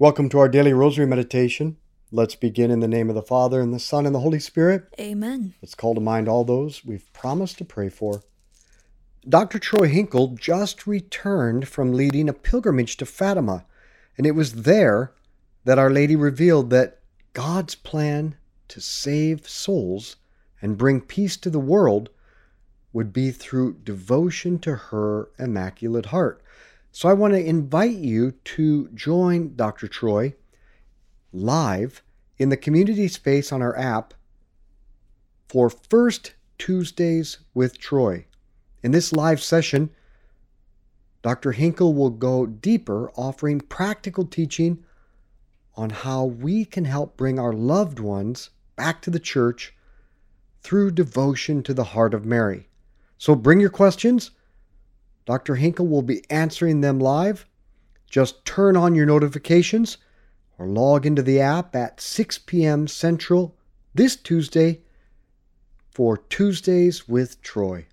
Welcome to our daily rosary meditation. Let's begin in the name of the Father, and the Son, and the Holy Spirit. Amen. Let's call to mind all those we've promised to pray for. Dr. Troy Hinkle just returned from leading a pilgrimage to Fatima, and it was there that Our Lady revealed that God's plan to save souls and bring peace to the world would be through devotion to her Immaculate Heart. So I want to invite you to join Dr. Troy live in the community space on our app for First Tuesdays with Troy. In this live session, Dr. Hinkle will go deeper, offering practical teaching on how we can help bring our loved ones back to the church through devotion to the Heart of Mary. So bring your questions. Dr. Hinkle will be answering them live. Just turn on your notifications or log into the app at 6 p.m. Central this Tuesday for Tuesdays with Troy.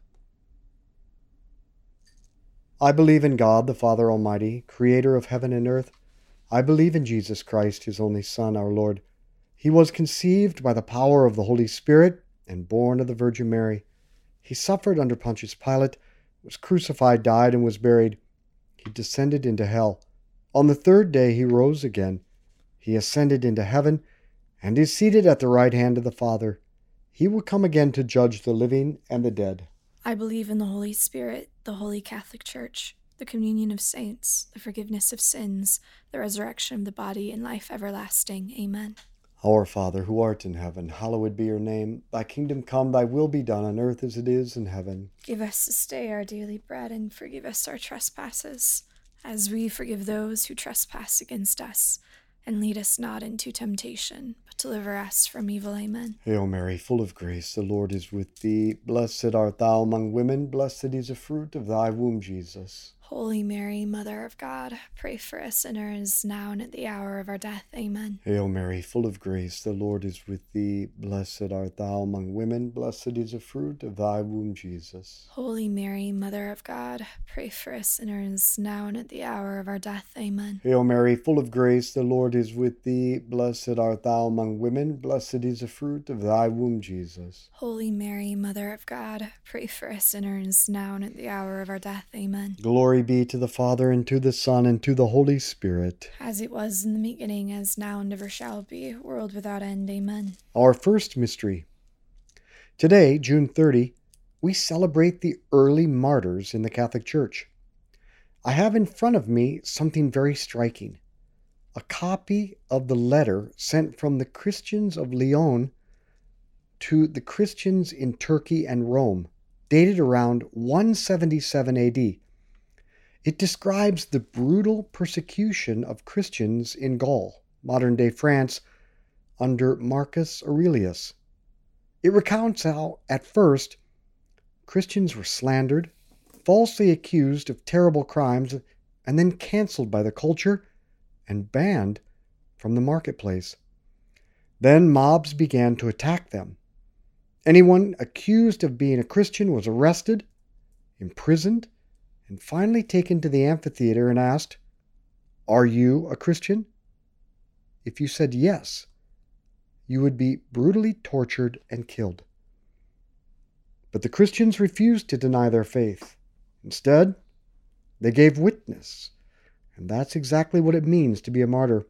I believe in God, the Father Almighty, creator of heaven and earth. I believe in Jesus Christ, his only Son, our Lord. He was conceived by the power of the Holy Spirit and born of the Virgin Mary. He suffered under Pontius Pilate, was crucified, died, and was buried. He descended into hell. On the third day he rose again. He ascended into heaven and is seated at the right hand of the Father. He will come again to judge the living and the dead. I believe in the Holy Spirit, the Holy Catholic Church, the communion of saints, the forgiveness of sins, the resurrection of the body, and life everlasting. Amen. Our Father, who art in heaven, hallowed be your name. Thy kingdom come, thy will be done on earth as it is in heaven. Give us this day our daily bread, and forgive us our trespasses, as we forgive those who trespass against us. And lead us not into temptation, but deliver us from evil. Amen. Hail Mary, full of grace, the Lord is with thee. Blessed art thou among women, blessed is the fruit of thy womb, Jesus. Holy Mary, Mother of God, pray for us sinners, now and at the hour of our death. Amen. Hail Mary, full of grace, the Lord is with thee. Blessed art thou among women, blessed is the fruit of thy womb, Jesus. Holy Mary, Mother of God, pray for us sinners, now and at the hour of our death. Amen. Hail Mary, full of grace, the Lord is with thee. Blessed art thou among women, blessed is the fruit of thy womb, Jesus. Holy Mary, Mother of God, pray for us sinners, now and at the hour of our death. Amen. Glory be to the Father, and to the Son, and to the Holy Spirit. As it was in the beginning, as now, and ever shall be, world without end. Amen. Our first mystery. Today, June 30, we celebrate the early martyrs in the Catholic Church. I have in front of me something very striking. A copy of the letter sent from the Christians of Lyon to the Christians in Turkey and Rome, dated around 177 AD. It describes the brutal persecution of Christians in Gaul, modern-day France, under Marcus Aurelius. It recounts how, at first, Christians were slandered, falsely accused of terrible crimes, and then canceled by the culture and banned from the marketplace. Then mobs began to attack them. Anyone accused of being a Christian was arrested, imprisoned, and finally taken to the amphitheater and asked, "Are you a Christian?" If you said yes, you would be brutally tortured and killed. But the Christians refused to deny their faith. Instead, they gave witness, and that's exactly what it means to be a martyr.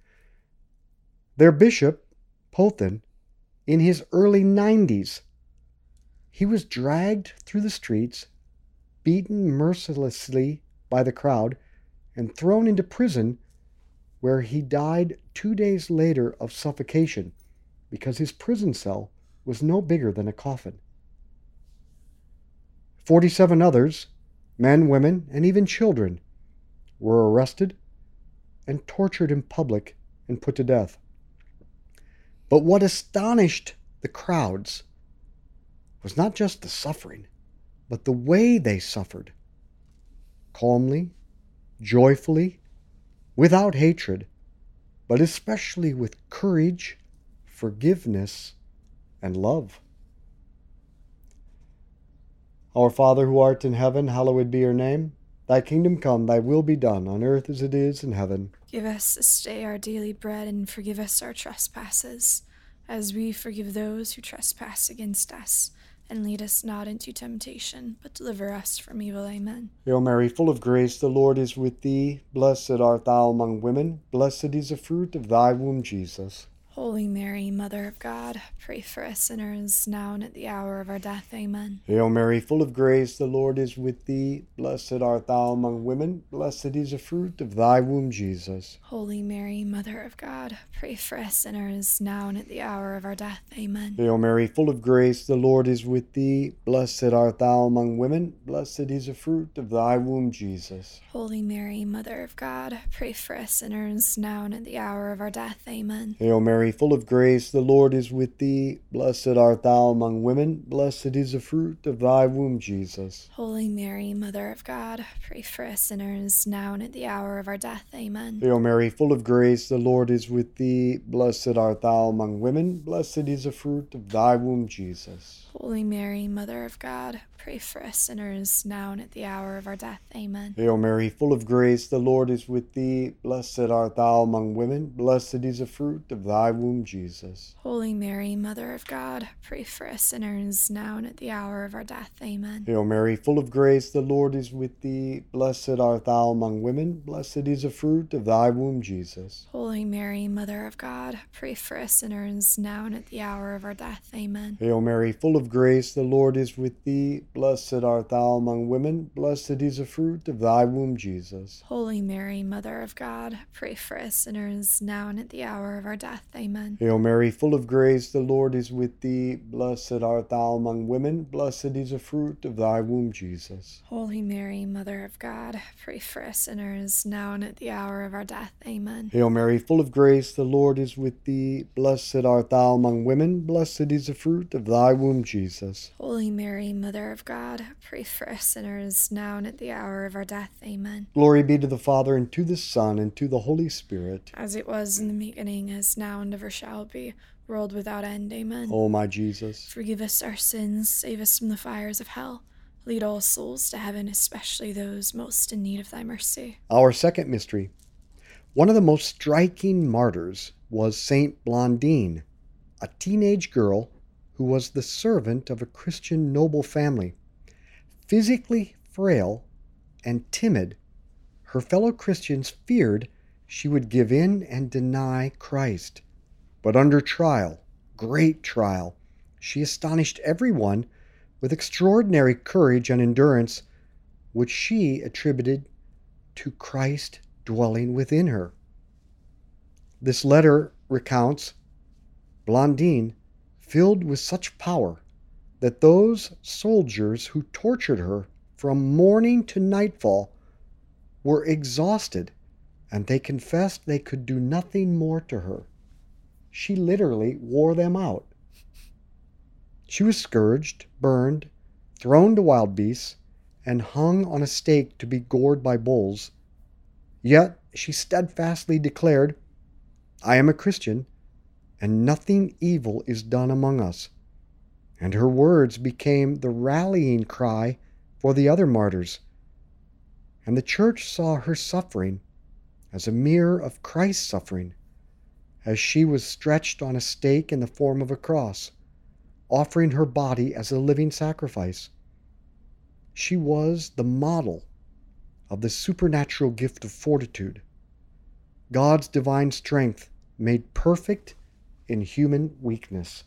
Their bishop, Pothin, in his early 90s, he was dragged through the streets, beaten mercilessly by the crowd, and thrown into prison, where he died 2 days later of suffocation because his prison cell was no bigger than a coffin. 47 others, men, women, and even children, were arrested and tortured in public and put to death. But what astonished the crowds was not just the suffering, but the way they suffered. Calmly, joyfully, without hatred, but especially with courage, forgiveness, and love. Our Father who art in heaven, hallowed be your name. Thy kingdom come, thy will be done, on earth as it is in heaven. Give us this day our daily bread, and forgive us our trespasses, as we forgive those who trespass against us. And lead us not into temptation, but deliver us from evil. Amen. Hail Mary, full of grace, the Lord is with thee. Blessed art thou among women. Blessed is the fruit of thy womb, Jesus. Holy Mary, Mother of God, pray for us sinners, now and at the hour of our death. Amen. Hail Mary, full of grace, the Lord is with thee. Blessed art thou among women. Blessed is the fruit of thy womb, Jesus. Holy Mary, Mother of God, pray for us sinners, now and at the hour of our death. Amen. Hail Mary, full of grace, the Lord is with thee. Blessed art thou among women. Blessed is the fruit of thy womb, Jesus. Holy Mary, Mother of God, pray for us sinners, now and at the hour of our death. Amen. Hail Mary, full of grace, the Lord is with thee. Blessed art thou among women. Blessed is the fruit of thy womb, Jesus. Holy Mary, Mother of God, pray for us sinners, now and at the hour of our death. Amen. Hail Mary, full of grace, the Lord is with thee. Blessed art thou among women. Blessed is the fruit of thy womb, Jesus. Holy Mary, Mother of God, pray for us sinners, now and at the hour of our death. Amen. Hail Mary, full of grace, the Lord is with thee. Blessed art thou among women. Blessed is the fruit of thy womb, Jesus. Holy Mary, Mother of God, pray for us sinners, now and at the hour of our death. Amen. Hail Mary, full of grace, the Lord is with thee. Blessed art thou among women. Blessed is the fruit of thy womb, Jesus. Holy Mary, Mother of God, pray for us sinners, now and at the hour of our death. Amen. Hail Mary, full of grace, the Lord is with thee. Blessed art thou among women. Blessed is the fruit of thy womb, Jesus. Holy Mary, Mother of God, pray for us sinners, now and at the hour of our death. Amen. Hail Mary, full of grace, the Lord is with thee. Blessed art thou among women. Blessed is the fruit of thy womb, Jesus. Holy Mary, Mother of God, pray for us sinners, now and at the hour of our death. Amen. Hail Mary, full of grace, the Lord is with thee. Blessed art thou among women. Blessed is the fruit of thy womb, Jesus. Holy Mary, Mother of God, pray for us sinners, now and at the hour of our death. Amen. Glory be to the Father, and to the Son, and to the Holy Spirit. As it was in the beginning, as now, and ever shall be, world without end. Amen. O my Jesus. Forgive us our sins, save us from the fires of hell. Lead all souls to heaven, especially those most in need of thy mercy. Our second mystery. One of the most striking martyrs was Saint Blandine, a teenage girl who was the servant of a Christian noble family. Physically frail and timid, her fellow Christians feared she would give in and deny Christ. But under trial, great trial, she astonished everyone with extraordinary courage and endurance, which she attributed to Christ dwelling within her. This letter recounts Blandine filled with such power that those soldiers who tortured her from morning to nightfall were exhausted, and they confessed they could do nothing more to her. She literally wore them out. She was scourged, burned, thrown to wild beasts, and hung on a stake to be gored by bulls. Yet she steadfastly declared, "I am a Christian, and nothing evil is done among us." And her words became the rallying cry for the other martyrs. And the Church saw her suffering as a mirror of Christ's suffering, as she was stretched on a stake in the form of a cross, offering her body as a living sacrifice. She was the model of the supernatural gift of fortitude, God's divine strength made perfect in human weakness.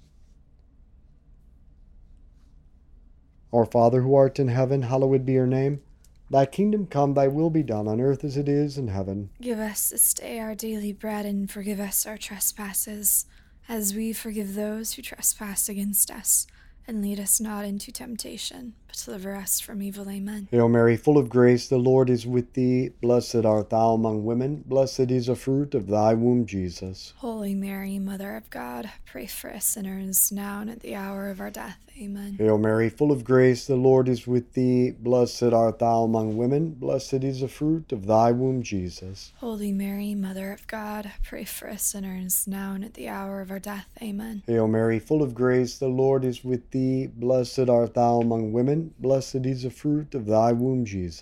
Our Father who art in heaven, hallowed be your name. Thy kingdom come, thy will be done on earth as it is in heaven. Give us this day our daily bread, and forgive us our trespasses, as we forgive those who trespass against us. And lead us not into temptation, but deliver us from evil. Amen. Hail Mary, full of grace, the Lord is with thee. Blessed art thou among women. Blessed is the fruit of thy womb, Jesus. Holy Mary, Mother of God, pray for us sinners, now and at the hour of our death. Amen. Hail Mary, full of grace, the Lord is with thee. Blessed art thou among women. Blessed is the fruit of thy womb, Jesus. Holy Mary, Mother of God, pray for us sinners, now and at the hour of our death. Amen. Hail Mary, full of grace, the Lord is with thee. Blessed art thou among women. Blessed is the fruit of thy womb, Jesus.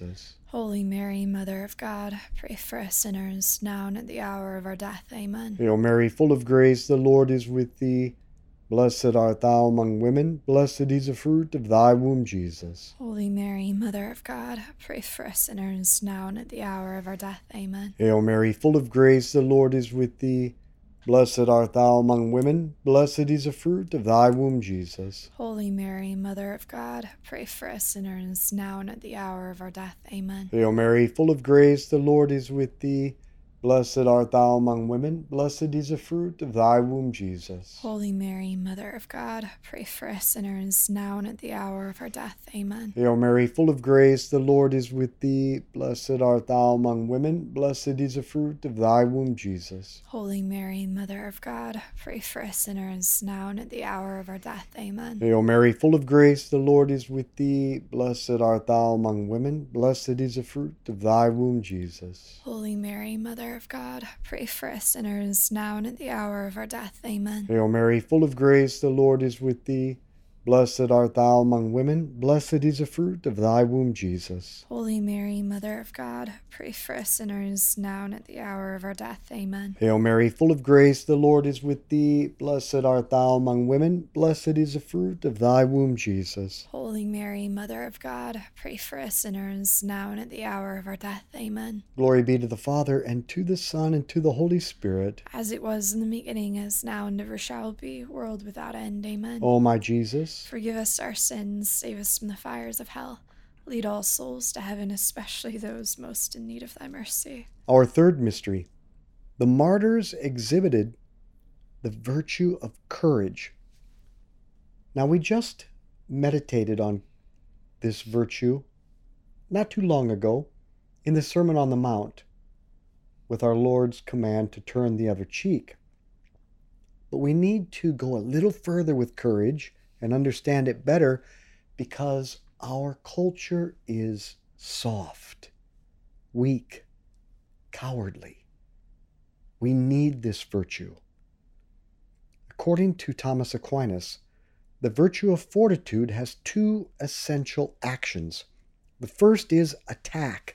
Holy Mary, Mother of God, pray for us sinners, now and at the hour of our death. Amen. Hail Mary, full of grace, the Lord is with thee. Blessed art thou among women, blessed is the fruit of thy womb, Jesus. Holy Mary, Mother of God, pray for us sinners, now and at the hour of our death. Amen. Hail Mary, full of grace, the Lord is with thee. Blessed art thou among women, blessed is the fruit of thy womb, Jesus. Holy Mary, Mother of God, pray for us sinners, now and at the hour of our death. Amen. Hail Mary, full of grace, the Lord is with thee. Blessed art thou among women, blessed is the fruit of thy womb, Jesus. Holy Mary, Mother of God, pray for us sinners, now and at the hour of our death. Amen. Hail Mary, full of grace, the Lord is with thee. Blessed art thou among women, blessed is the fruit of thy womb, Jesus. Holy Mary, Mother of God, pray for us sinners, now and at the hour of our death. Amen. Hail Mary, full of grace, the Lord is with thee. Blessed art thou among women, blessed is the fruit of thy womb, Jesus. Holy Mary, Mother of God, pray for us sinners, now and at the hour of our death. Amen. Hail Mary, full of grace, the Lord is with thee. Blessed art thou among women, blessed is the fruit of thy womb, Jesus. Holy Mary, Mother of God, pray for us sinners, now and at the hour of our death. Amen. Hail Mary, full of grace, the Lord is with thee. Blessed art thou among women, blessed is the fruit of thy womb, Jesus. Holy Mary, Mother of God, pray for us sinners, now and at the hour of our death. Amen. Glory be to the Father, and to the Son, and to the Holy Spirit. As it was in the beginning, as now, and ever shall be, world without end. Amen. O my Jesus, forgive us our sins, save us from the fires of hell. Lead all souls to heaven, especially those most in need of thy mercy. Our third mystery. The martyrs exhibited the virtue of courage. Now, we just meditated on this virtue not too long ago in the Sermon on the Mount with our Lord's command to turn the other cheek. But we need to go a little further with courage and understand it better because our culture is soft, weak, cowardly. We need this virtue. According to Thomas Aquinas, the virtue of fortitude has two essential actions. The first is attack.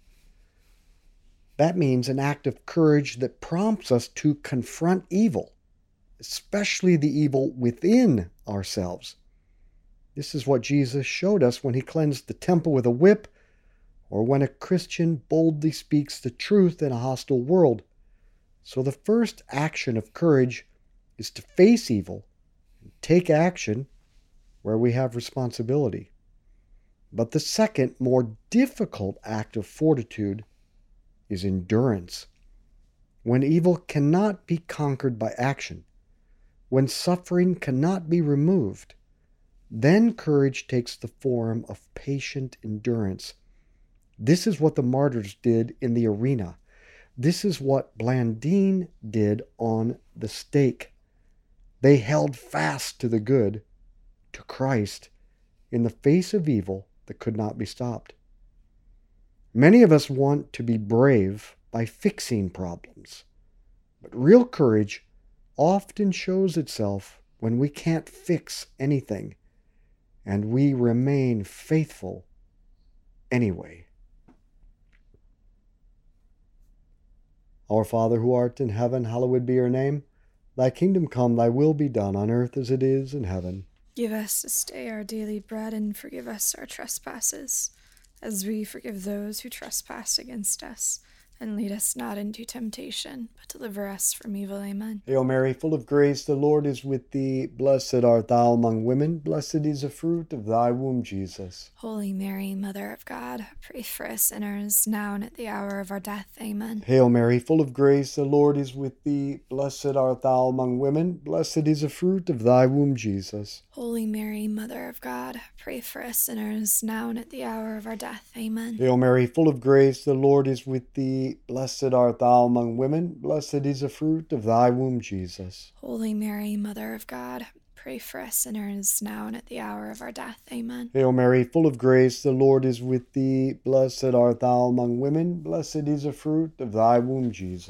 That means an act of courage that prompts us to confront evil, especially the evil within ourselves. This is what Jesus showed us when he cleansed the temple with a whip, or when a Christian boldly speaks the truth in a hostile world. So the first action of courage is to face evil and take action where we have responsibility. But the second, more difficult act of fortitude is endurance. When evil cannot be conquered by action, when suffering cannot be removed, then courage takes the form of patient endurance. This is what the martyrs did in the arena. This is what Blandine did on the stake. They held fast to the good, to Christ, in the face of evil that could not be stopped. Many of us want to be brave by fixing problems, but real courage often shows itself when we can't fix anything, and we remain faithful anyway. Our Father who art in heaven, hallowed be your name. Thy kingdom come, thy will be done on earth as it is in heaven. Give us this day our daily bread, and forgive us our trespasses, as we forgive those who trespass against us. And lead us not into temptation, but deliver us from evil. Amen. Hail Mary, full of grace, the Lord is with thee. Blessed art thou among women, blessed is the fruit of thy womb, Jesus. Holy Mary, Mother of God, pray for us sinners, now and at the hour of our death. Amen. Hail Mary, full of grace, the Lord is with thee. Blessed art thou among women, blessed is the fruit of thy womb, Jesus. Holy Mary, Mother of God, pray for us sinners, now and at the hour of our death. Amen. Hail Mary, full of grace, the Lord is with thee. Blessed art thou among women, blessed is the fruit of thy womb, Jesus. Holy Mary, Mother of God, pray for us sinners, now and at the hour of our death. Amen. Hail Mary, full of grace, the Lord is with thee. Blessed art thou among women, blessed is the fruit of thy womb, Jesus.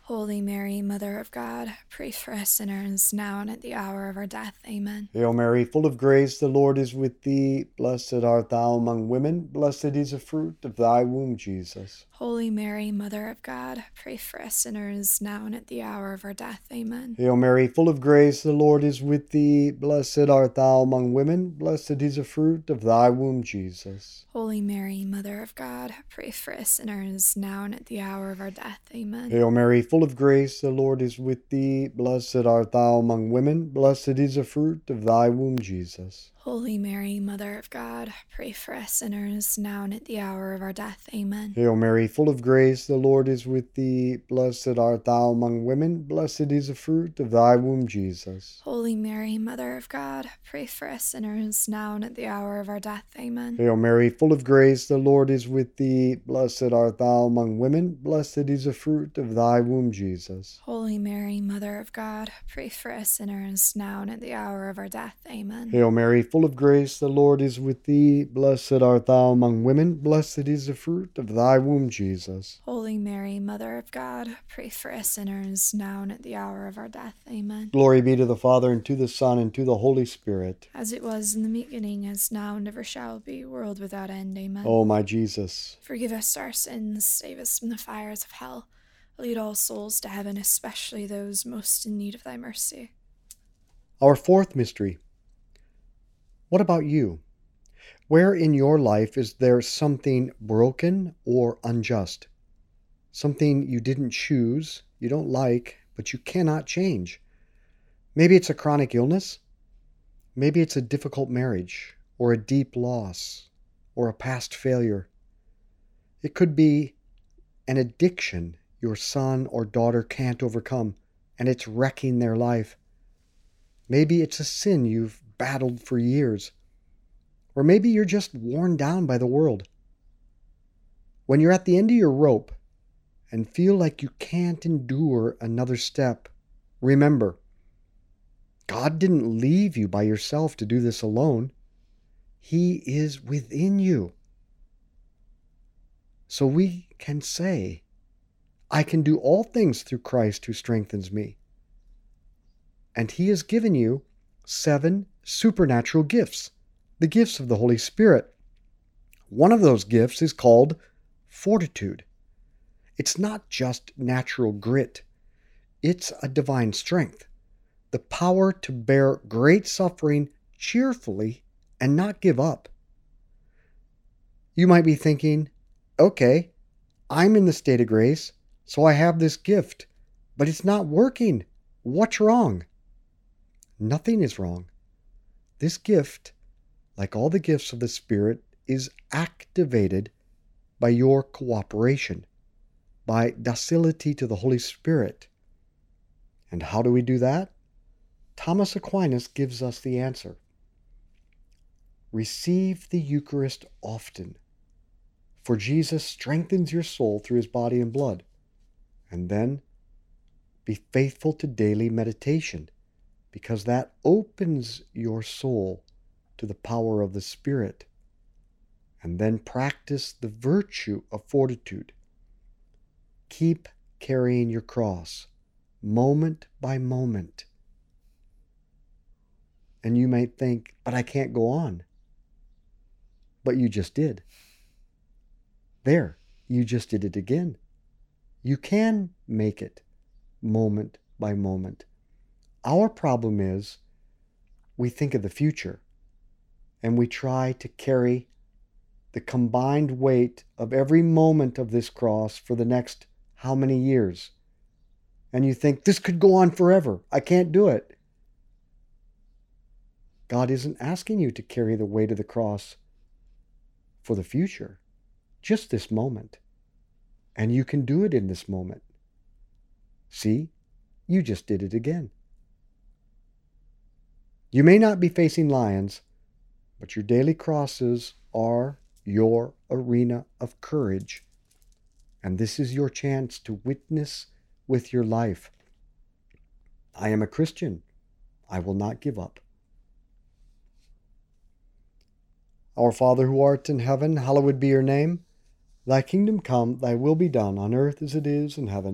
Holy Mary, Mother of God, pray for us sinners, now and at the hour of our death. Amen. Hail Mary, full of grace, the Lord is with thee. Blessed art thou among women. Blessed is the fruit of thy womb, Jesus. Holy Mary, Mother of God, pray for us sinners, now and at the hour of our death. Amen. Hail Mary, full of grace, the Lord is with thee. Blessed art thou among women. Blessed is the fruit of thy womb, Jesus. Holy Mary, Mother of God, pray for us sinners, now and at the hour of our death. Amen. Hail Mary, full of grace, the Lord is with thee. Blessed art thou among women. Blessed is the fruit of thy womb, Jesus. Holy Mary, Mother of God, pray for us sinners, now and at the hour of our death. Amen. Hail Mary, full of grace, the Lord is with thee. Blessed art thou among women. Blessed is the fruit of thy womb, Jesus. Holy Mary, Mother of God, pray for us sinners, now and at the hour of our death. Amen. Hail Mary, full of grace, the Lord is with thee. Blessed art thou among women. Blessed is the fruit of thy womb, Jesus. Holy Mary, Mother of God, pray for us sinners, now and at the hour of our death. Amen. Hail Mary, full of grace, the Lord is with thee. Blessed art thou among women. Blessed is the fruit of thy womb, Jesus. Holy Mary, Mother of God, pray for us sinners, now and at the hour of our death. Amen. Glory be to the Father, and to the Son, and to the Holy Spirit. As it was in the beginning, as now, and ever shall be, world without end. Amen. O my Jesus, forgive us our sins, save us from the fires of hell. Lead all souls to heaven, especially those most in need of thy mercy. our fourth mystery. What about you? Where in your life is there something broken or unjust? Something you didn't choose, you don't like, but you cannot change. Maybe it's a chronic illness. Maybe it's a difficult marriage, or a deep loss, or a past failure. It could be an addiction your son or daughter can't overcome, and it's wrecking their life. Maybe it's a sin you've battled for years. Or maybe you're just worn down by the world. When you're at the end of your rope and feel like you can't endure another step, remember, God didn't leave you by yourself to do this alone. He is within you. So we can say, I can do all things through Christ who strengthens me. And He has given you 7 supernatural gifts, the gifts of the Holy Spirit. One of those gifts is called fortitude. It's not just natural grit. It's a divine strength, the power to bear great suffering cheerfully and not give up. You might be thinking, okay, I'm in the state of grace, so I have this gift, but it's not working. What's wrong? Nothing is wrong. This gift, like all the gifts of the Spirit, is activated by your cooperation, by docility to the Holy Spirit. And how do we do that? Thomas Aquinas gives us the answer. Receive the Eucharist often, for Jesus strengthens your soul through His body and blood. And then be faithful to daily meditation, because that opens your soul to the power of the Spirit. And then practice the virtue of fortitude. Keep carrying your cross, moment by moment. And you might think, but I can't go on. But you just did. There, you just did it again. You can make it moment by moment. Our problem is we think of the future and we try to carry the combined weight of every moment of this cross for the next how many years. And you think, this could go on forever. I can't do it. God isn't asking you to carry the weight of the cross for the future, just this moment. And you can do it in this moment. See, you just did it again. You may not be facing lions, but your daily crosses are your arena of courage. And this is your chance to witness with your life. I am a Christian. I will not give up. Our Father who art in heaven, hallowed be your name. Thy kingdom come, thy will be done, on earth as it is in heaven.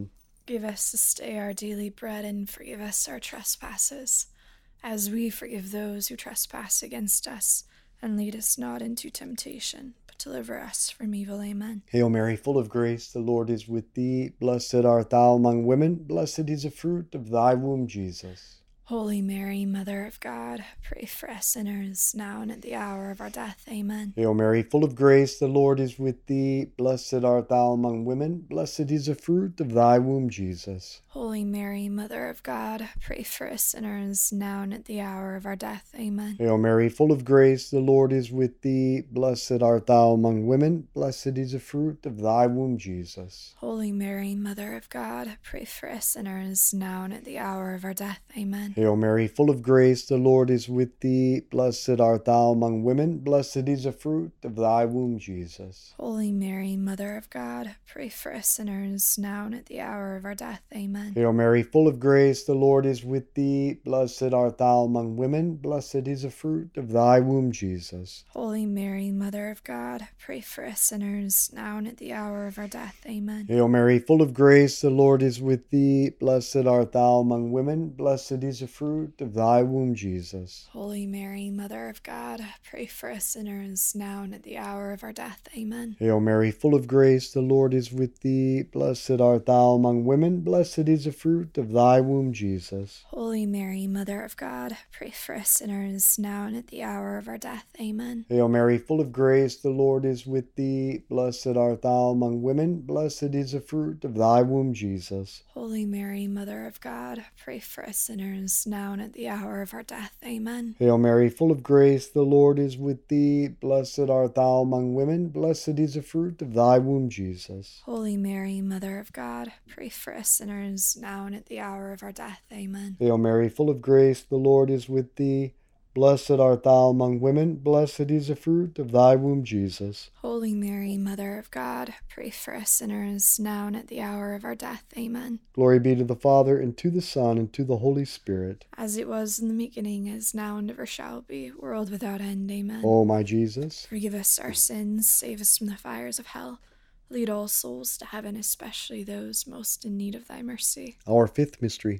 Give us this day our daily bread, and forgive us our trespasses, as we forgive those who trespass against us. And lead us not into temptation, but deliver us from evil. Amen. Hail Mary, full of grace, the Lord is with thee. Blessed art thou among women. Blessed is the fruit of thy womb, Jesus. Holy Mary, Mother of God, pray for us sinners, now and at the hour of our death. Amen. Hail Mary, full of grace, the Lord is with thee. Blessed art thou among women. Blessed is the fruit of thy womb, Jesus. Holy Mary, Mother of God, pray for us sinners, now and at the hour of our death. Amen. Hail Mary, full of grace, the Lord is with thee. Blessed art thou among women. Blessed is the fruit of thy womb, Jesus. Holy Mary, Mother of God, pray for us sinners, now and at the hour of our death. Amen. Hail Mary, full of grace, the Lord is with thee. Blessed art thou among women. Blessed is the fruit of thy womb, Jesus. Holy Mary, Mother of God, pray for us sinners, now and at the hour of our death. Amen. Hail Mary, full of grace, the Lord is with thee. Blessed art thou among women. Blessed is the fruit of thy womb, Jesus. Holy Mary, Mother of God, pray for us sinners, now and at the hour of our death. Amen. Hail Mary, full of grace, the Lord is with thee. Blessed art thou among women. Blessed is the fruit of thy womb, Jesus. Holy Mary, Mother of God, pray for us sinners, now and at the hour of our death. Amen. Hail Mary, full of grace, the Lord is with thee. Blessed art thou among women. Blessed is the fruit of thy womb, Jesus. Holy Mary, Mother of God, pray for us sinners, now and at the hour of our death. Amen. Hail Mary, full of grace, the Lord is with thee. Blessed art thou among women. Blessed is the fruit of thy womb, Jesus. Holy Mary, Mother of God, pray for us sinners, now and at the hour of our death. Amen. Hail Mary, full of grace, the Lord is with thee. Blessed art thou among women. Blessed is the fruit of thy womb, Jesus. Holy Mary, Mother of God, pray for us sinners, now and at the hour of our death. Amen. Hail Mary, full of grace, the Lord is with thee. Blessed art thou among women. Blessed is the fruit of thy womb, Jesus. Holy Mary, Mother of God, pray for us sinners, now and at the hour of our death. Amen. Glory be to the Father, and to the Son, and to the Holy Spirit. As it was in the beginning, is now, and ever shall be, world without end. Amen. O my Jesus, forgive us our sins, save us from the fires of hell. Lead all souls to heaven, especially those most in need of thy mercy. our fifth mystery.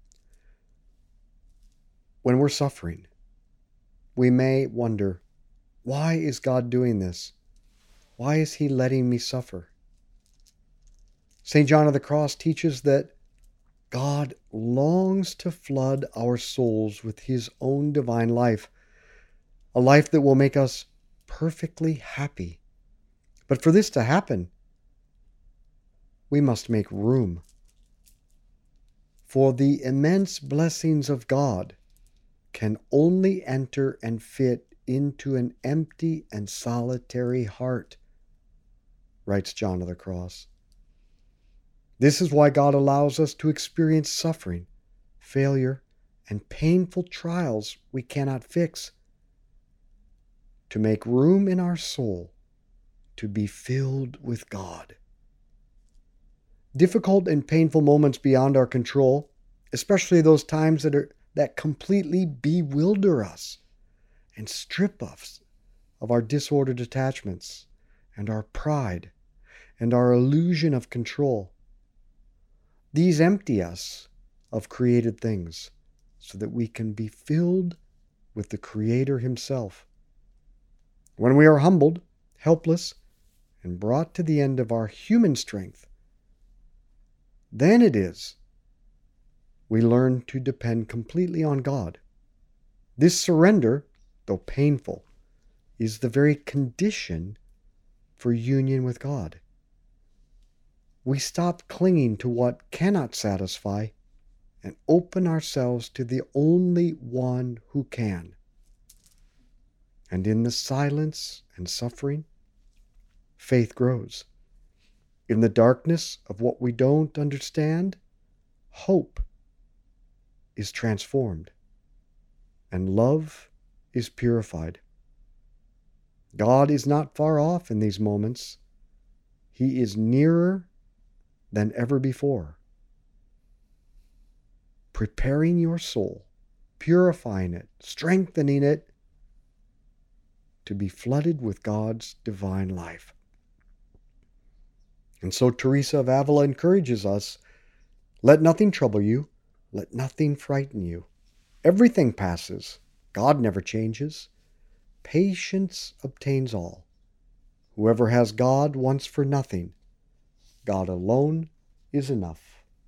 When we're suffering, we may wonder, why is God doing this? Why is he letting me suffer? St. John of the Cross teaches that God longs to flood our souls with his own divine life, a life that will make us perfectly happy. But for this to happen, we must make room. For the immense blessings of God can only enter and fit into an empty and solitary heart, writes John of the Cross. This is why God allows us to experience suffering, failure, and painful trials we cannot fix, to make room in our soul to be filled with God. Difficult and painful moments beyond our control, especially those times that completely bewilder us and strip us of our disordered attachments and our pride and our illusion of control. These empty us of created things so that we can be filled with the Creator himself. When we are humbled, helpless, and brought to the end of our human strength, then it is we learn to depend completely on God. This surrender, though painful, is the very condition for union with God. We stop clinging to what cannot satisfy and open ourselves to the only one who can. And in the silence and suffering, faith grows. In the darkness of what we don't understand, hope is transformed, and love is purified. God is not far off in these moments. He is nearer than ever before, preparing your soul, purifying it, strengthening it to be flooded with God's divine life. And so Teresa of Avila encourages us Let nothing trouble you. Let nothing frighten you. Everything passes. God never changes. Patience obtains all. Whoever has God wants for nothing. God alone is enough.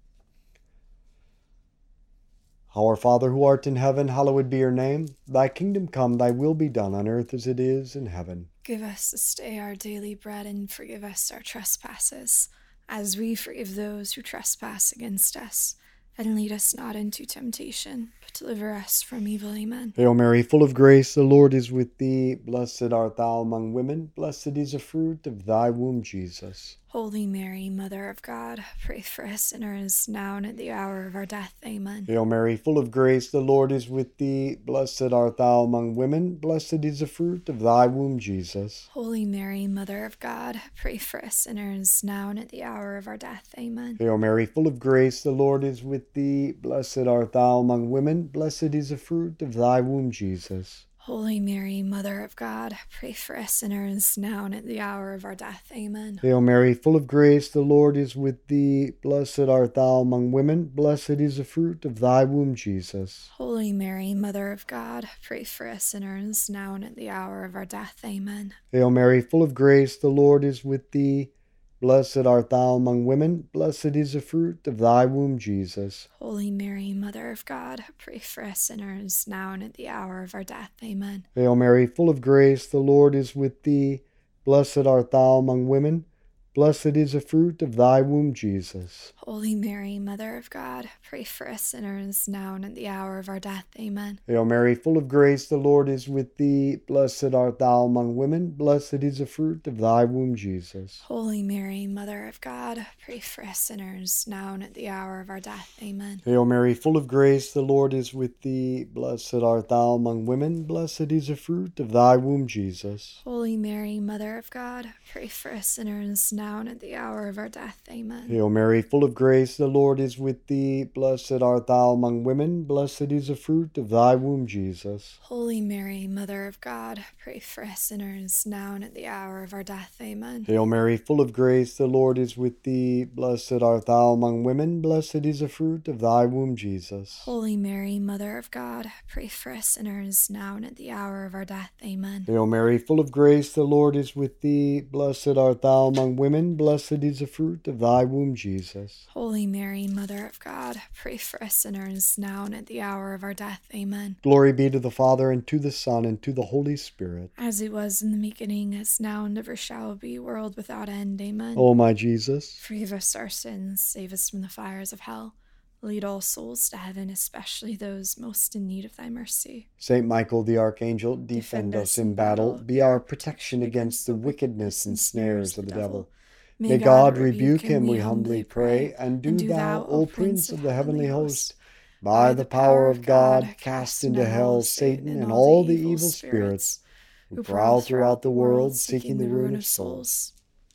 Our Father who art in heaven, hallowed be your name. Thy kingdom come, thy will be done on earth as it is in heaven. Give us this day our daily bread, and forgive us our trespasses, as we forgive those who trespass against us. And lead us not into temptation, but deliver us from evil. Amen. Hail Mary, full of grace, the Lord is with thee. Blessed art thou among women. Blessed is the fruit of thy womb, Jesus. Holy Mary, Mother of God, pray for us sinners, now and at the hour of our death. Amen. Hail Mary, full of grace, the Lord is with thee. Blessed art thou among women. Blessed is the fruit of thy womb, Jesus. Holy Mary, Mother of God, pray for us sinners, now and at the hour of our death. Amen. Hail Mary, full of grace, the Lord is with thee. Blessed art thou among women. Blessed is the fruit of thy womb, Jesus. Holy Mary, Mother of God, pray for us sinners, now and at the hour of our death. Amen. Hail Mary, full of grace, the Lord is with thee. Blessed art thou among women. Blessed is the fruit of thy womb, Jesus. Holy Mary, Mother of God, pray for us sinners, now and at the hour of our death. Amen. Hail Mary, full of grace, the Lord is with thee. Blessed art thou among women. Blessed is the fruit of thy womb, Jesus. Holy Mary, Mother of God, pray for us sinners, now and at the hour of our death. Amen. Hail Mary, full of grace, the Lord is with thee. Blessed art thou among women. Blessed is the fruit of thy womb, Jesus. Holy Mary, Mother of God, pray for us sinners, now and at the hour of our death. Amen. Hail Mary, full of grace, the Lord is with thee. Blessed art thou among women. Blessed is the fruit of thy womb, Jesus. Holy Mary, Mother of God, pray for us sinners, now and at the hour of our death. Amen. Hail Mary, full of grace, the Lord is with thee. Blessed art thou among women. Blessed is the fruit of thy womb, Jesus. Holy Mary, Mother of God, pray for us sinners, now and at the hour of our death. Amen. Hail Mary, full of grace, the Lord is with thee. Blessed art thou among women. Blessed is the fruit of thy womb, Jesus. Holy Mary, Mother of God, pray for us sinners, now and at the hour of our death. Amen. Hail Mary, full of grace, the Lord is with thee. Blessed art thou among women. Blessed is the fruit of thy womb, Jesus. Holy Mary, Mother of God, pray for us sinners, now and at the hour of our death. Amen. Hail Mary, full of grace, the Lord is with thee. Blessed art thou among women. Blessed is the fruit of thy womb, Jesus. Holy Mary, Mother of God, pray for us sinners, now and at the hour of our death. Amen. Glory be to the Father, and to the Son, and to the Holy Spirit. As it was in the beginning, as now and ever shall be, world without end. Amen. O my Jesus, forgive us our sins, save us from the fires of hell. Lead all souls to heaven, especially those most in need of thy mercy. Saint Michael the Archangel, defend us in battle. Be our protection against the wickedness and snares of the devil. May God rebuke him, we humbly pray, and do thou, O Prince of the heavenly host, by the power of God, cast into hell Satan and all the evil spirits who prowl throughout the world, seeking the ruin of souls.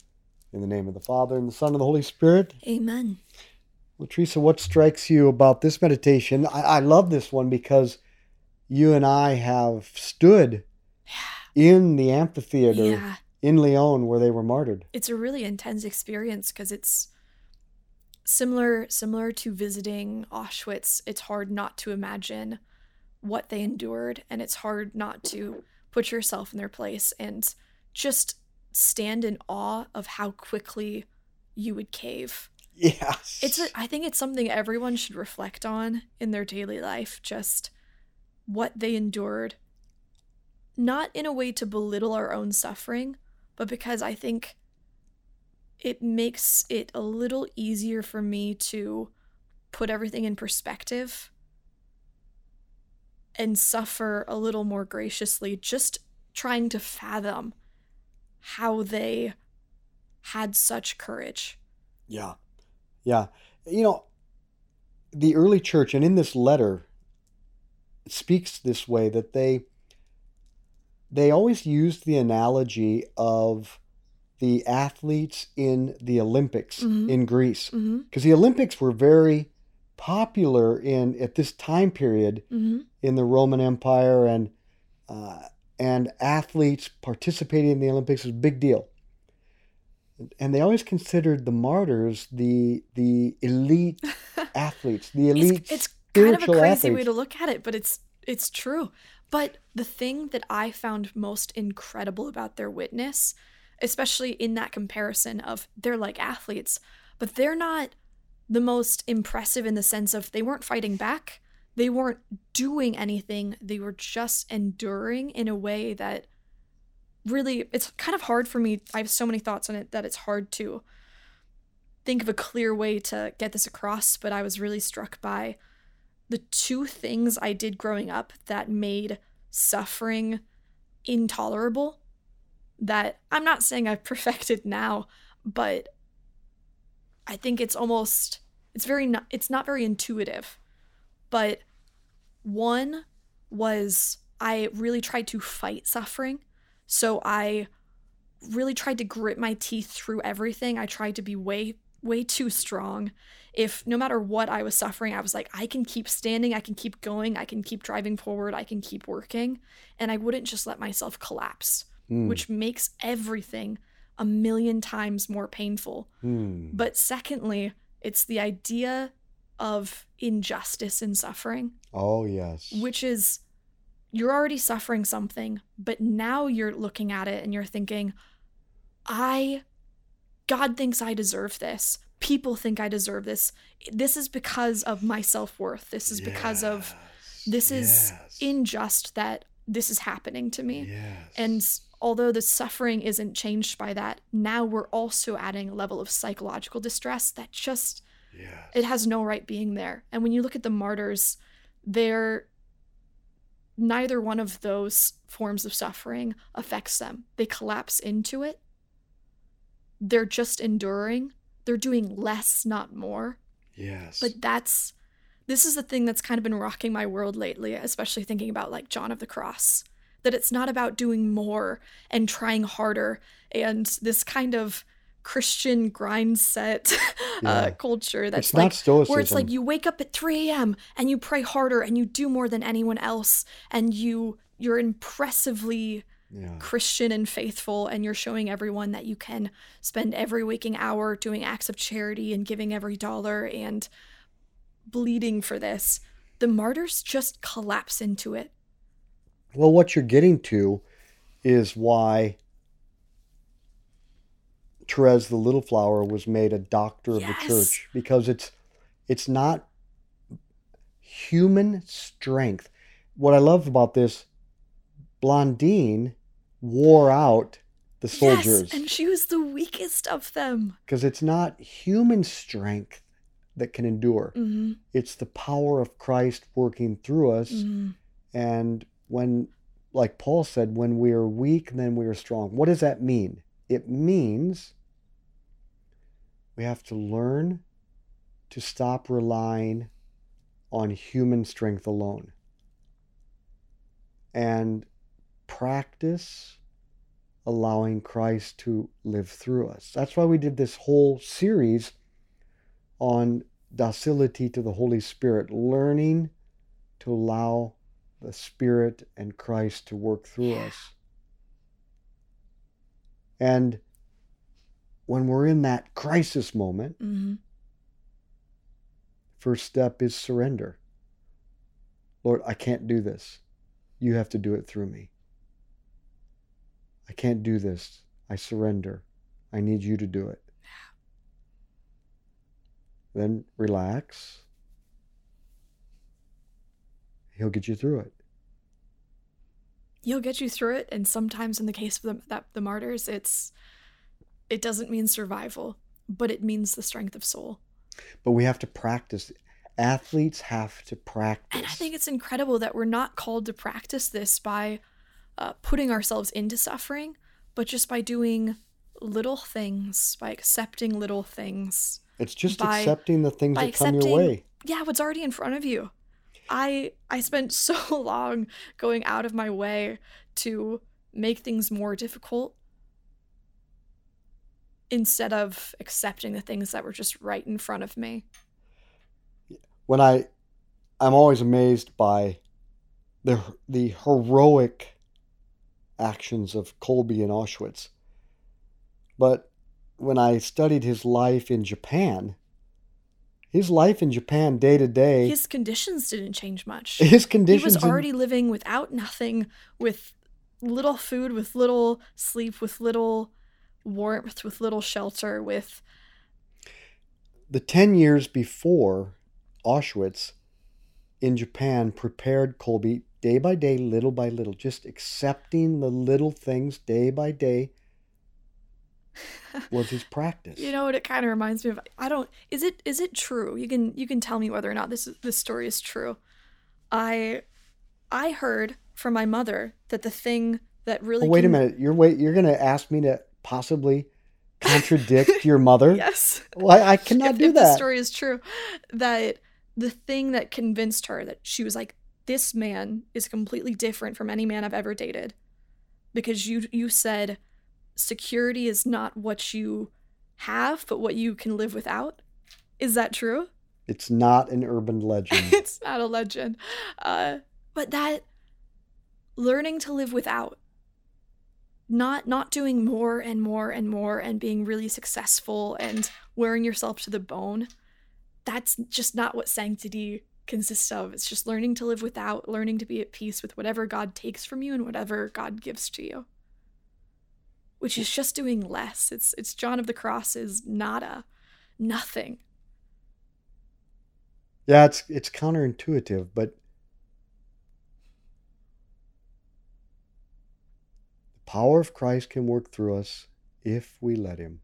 In the name of the Father, and the Son, and the Holy Spirit. Amen. Well, Teresa, what strikes you about this meditation? I love this one because you and I have stood in the amphitheater in Lyon where they were martyred. It's a really intense experience because it's similar to visiting Auschwitz. It's hard not to imagine what they endured, and it's hard not to put yourself in their place and just stand in awe of how quickly you would cave. Yes. I think it's something everyone should reflect on in their daily life, just what they endured. Not in a way to belittle our own suffering, but because I think it makes it a little easier for me to put everything in perspective and suffer a little more graciously, just trying to fathom how they had such courage. Yeah. You know, the early church, and in this letter, it speaks this way, that they always used the analogy of the athletes in the Olympics in Greece. Because the Olympics were very popular at this time period in the Roman Empire, and athletes participating in the Olympics was a big deal. And they always considered the martyrs the elite athletes, the elite It's kind of a spiritual crazy way athletes. to look at it, but it's true. But the thing that I found most incredible about their witness, especially in that comparison of they're like athletes, but they're not the most impressive in the sense of they weren't fighting back. They weren't doing anything. They were just enduring in a way that really, it's kind of hard for me. I have so many thoughts on it that it's hard to think of a clear way to get this across, but I was really struck by the two things I did growing up that made suffering intolerable, that I'm not saying I've perfected now, but I think it's almost, it's not very intuitive. But one was I really tried to fight suffering. So I really tried to grit my teeth through everything. I tried to be way too strong. If no matter what I was suffering, I was like, I can keep standing, I can keep going, I can keep driving forward, I can keep working. And I wouldn't just let myself collapse, which makes everything a million times more painful. But secondly, it's the idea of injustice in suffering. Oh, yes. Which is, you're already suffering something, but now you're looking at it and you're thinking, God thinks I deserve this. People think I deserve this. This is because of my self-worth. This is because of, this is unjust that this is happening to me. Yes. And although the suffering isn't changed by that, now we're also adding a level of psychological distress that just, it has no right being there. And when you look at the martyrs, neither one of those forms of suffering affects them. They collapse into it. They're just enduring. They're doing less, not more. Yes. But this is the thing that's kind of been rocking my world lately, especially thinking about like John of the Cross, that it's not about doing more and trying harder and this kind of Christian grind set culture that's it's like, not stoicism. where it's like you wake up at 3 a.m. and you pray harder and you do more than anyone else and you're impressively Christian and faithful, and you're showing everyone that you can spend every waking hour doing acts of charity and giving every dollar and bleeding for this. The martyrs just collapse into it. Well, what you're getting to is why Therese the Little Flower was made a doctor of the church, because it's not human strength. What I love about this, Blondine wore out the soldiers. Yes, and she was the weakest of them. Because it's not human strength that can endure. Mm-hmm. It's the power of Christ working through us. Mm-hmm. And when, like Paul said, when we are weak, then we are strong. What does that mean? It means we have to learn to stop relying on human strength alone and practice allowing Christ to live through us. That's why we did this whole series on docility to the Holy Spirit, learning to allow the Spirit and Christ to work through us. And when we're in that crisis moment, first step is surrender. Lord, I can't do this. You have to do it through me. I can't do this. I surrender. I need you to do it. Then relax. He'll get you through it. He'll get you through it, and sometimes in the case of the martyrs, it doesn't mean survival, but it means the strength of soul. But we have to practice. Athletes have to practice. And I think it's incredible that we're not called to practice this by putting ourselves into suffering, but just by doing little things, by accepting little things. It's just accepting the things that come your way. Yeah, what's already in front of you. I spent so long going out of my way to make things more difficult instead of accepting the things that were just right in front of me. When I'm always amazed by the heroic actions of Kolbe in Auschwitz. But when I studied his life in Japan, His life in Japan day to day. His conditions didn't change much. His conditions. He was already living without nothing, with little food, with little sleep, with little warmth, with little shelter, with... The 10 years before Auschwitz in Japan prepared Colby day by day, little by little, just accepting the little things day by day was his practice. You know what it kind of reminds me of? Is it true? You can tell me whether or not this story is true. I heard from my mother that the thing that really... Wait a minute. You're going to ask me to possibly contradict your mother? Yes. Well, I cannot do if that. The story is true, that the thing that convinced her that she was like, this man is completely different from any man I've ever dated, because you said security is not what you have, but what you can live without. Is that true? It's not an urban legend. It's not a legend. But that learning to live without, not doing more and more and more and being really successful and wearing yourself to the bone, that's just not what sanctity consists of. It's just learning to live without, learning to be at peace with whatever God takes from you and whatever God gives to you, which is just doing less. It's John of the Cross is nada, nothing. Yeah, it's counterintuitive, but the power of Christ can work through us if we let him.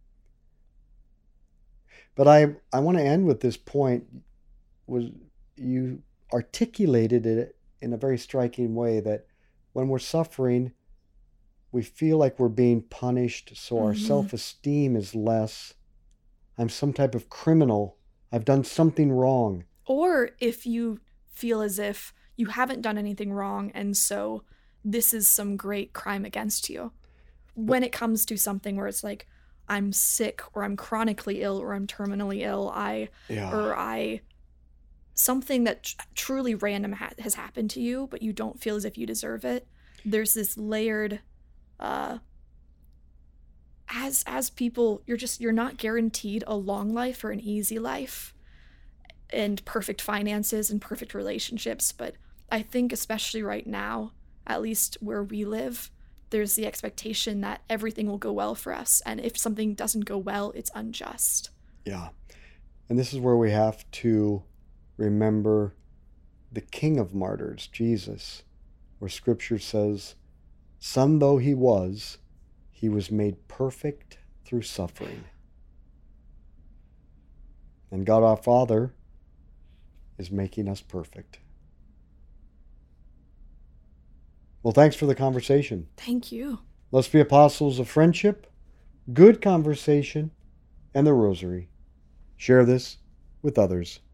But I want to end with this point. Was you articulated it in a very striking way, that when we're suffering, we feel like we're being punished, so our self-esteem is less. I'm some type of criminal. I've done something wrong. Or if you feel as if you haven't done anything wrong, and so this is some great crime against you. When it comes to something where it's like, I'm sick, or I'm chronically ill, or I'm terminally ill, something that truly random has happened to you, but you don't feel as if you deserve it. There's this layered, as people, you're not guaranteed a long life or an easy life and perfect finances and perfect relationships. But I think especially right now, at least where we live, there's the expectation that everything will go well for us. And if something doesn't go well, it's unjust. Yeah. And this is where we have to remember the King of Martyrs, Jesus, where Scripture says, Son though he was made perfect through suffering. And God our Father is making us perfect. Well, thanks for the conversation. Thank you. Let's be apostles of friendship, good conversation, and the rosary. Share this with others.